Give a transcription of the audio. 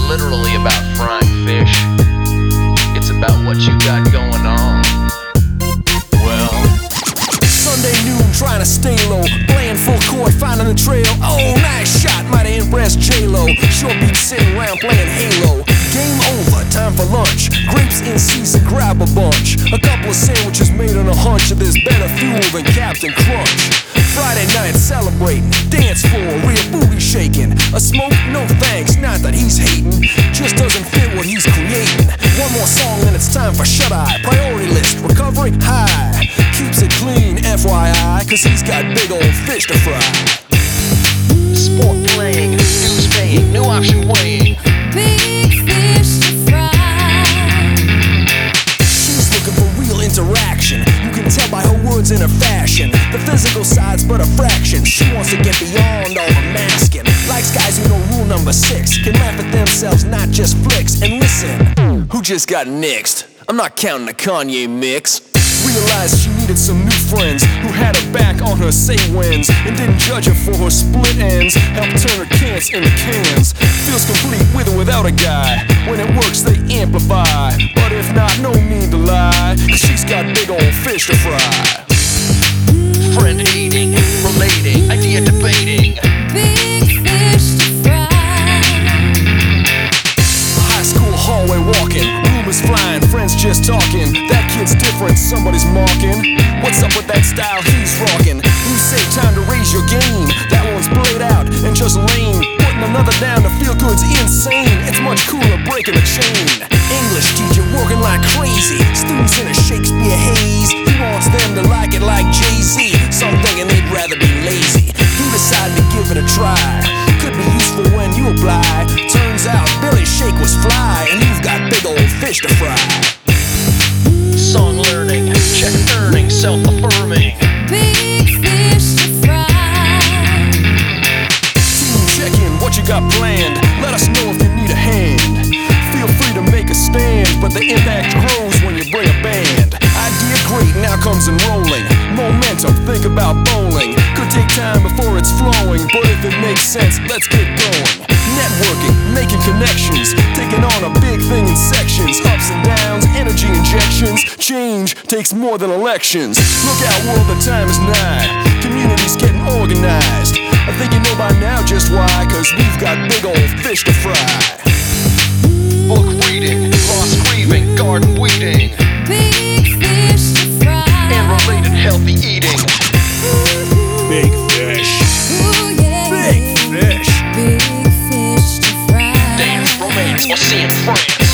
literally about frying fish. It's about what you got going on. Well, Sunday noon, trying to stay low, playing full court, finding the trail. Oh, nice shot, might have impressed J-Lo. Short beat sitting around playing Halo. Game over, time for lunch. Grapes in season, grab a bunch. A couple of sandwiches made on a hunch of this better fuel than Captain Crunch. Friday night celebrating, dance floor, real booty shaking. A smoke, no thanks, not that he's hating, just doesn't fit what he's creating. One more song and it's time for shut-eye. Priority list, recovery high. Keeps it clean, FYI, cause he's got big old fish to fry. sport playing, news paying, new option weighing. Big fish to fry. She's looking for real interaction. You can tell by her words and her fashion. The physical side's but a fraction. She wants to get beyond all the masking. Likes guys who know rule number 6, can laugh at themselves, not just flicks. And listen, who just got nixed? I'm not counting the Kanye mix. Realized she needed some new friends who had her back on her say-whens and didn't judge her for her split ends. Helped turn her cans into cans. Feels complete with or without a guy. When it works, they amplify. But if not, no need to lie, cause she's got big old fish to fry. Friend hating, relating, idea debating. Big fish to fry. High school hallway walking, rumors flying, friends just talking. That kid's different, somebody's marking. What's up with that style he's rocking? You say time to raise your game. That one's played out and just lame. Putting another down to feel good's insane. It's much cooler breaking the chain. English teacher working like crazy. Students in a Shakespeare haze. He wants them to like it like Jay-Z. Some thinking they'd rather be lazy. He decided to give it a try. Could be useful when you apply. Turns out Billy Shake was fly, and you've got big old fish to fry. Song learning, check earning, self-affirming. Big fish to fry. Team check-in, what you got planned? Let us know if you need a hand. Feel free to make a stand, but the impact grows when you bring a band. Idea great, now comes enrolling. Momentum, think about bowling. Could take time before it's flowing, but if it makes sense, let's get going. Networking, making connections, taking on a big thing in sections. Ups and downs, energy injections. Change takes more than elections. Look out world, the time is nigh. Community's getting organized. I think you know by now just why, cause we've got big old fish to fry. Book reading, lost grieving, garden weeding, Big fish to fry. and related healthy eating. Big fish. Ooh, yeah. Big fish. Big fish to fry. Dance, romance, or seeing France.